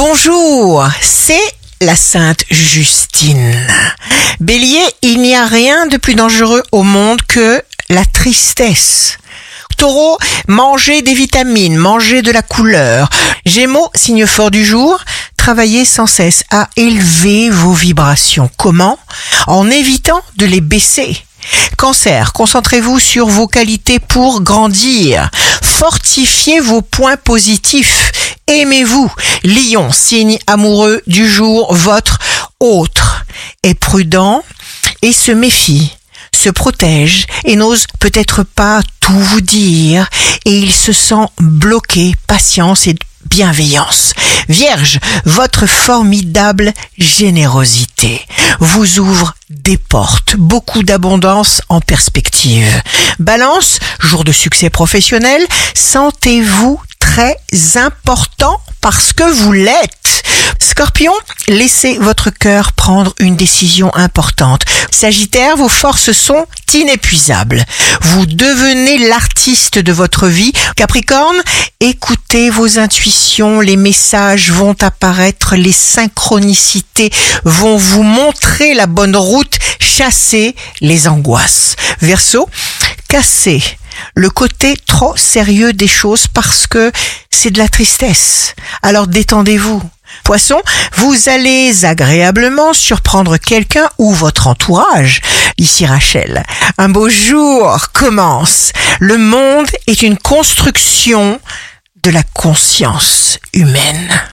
Bonjour, c'est la Sainte Justine. Bélier, il n'y a rien de plus dangereux au monde que la tristesse. Taureau, mangez des vitamines, mangez de la couleur. Gémeaux, signe fort du jour, travaillez sans cesse à élever vos vibrations. Comment ? En évitant de les baisser. Cancer, concentrez-vous sur vos qualités pour grandir. Fortifiez vos points positifs. Aimez-vous. Lion, signe amoureux du jour, votre autre est prudent et se méfie, se protège et n'ose peut-être pas tout vous dire et il se sent bloqué. Patience et bienveillance. Vierge, votre formidable générosité vous ouvre des portes, beaucoup d'abondance en perspective. Balance, jour de succès professionnel, sentez-vous très important parce que vous l'êtes. Scorpion, laissez votre cœur prendre une décision importante. Sagittaire, vos forces sont inépuisables. Vous devenez l'artiste de votre vie. Capricorne, écoutez vos intuitions, les messages vont apparaître, les synchronicités vont vous montrer la bonne route, chassez les angoisses. Verseau, cassez le côté trop sérieux des choses parce que c'est de la tristesse. Alors détendez-vous. Poisson, vous allez agréablement surprendre quelqu'un ou votre entourage. Ici Rachel, un beau jour commence. Le monde est une construction de la conscience humaine.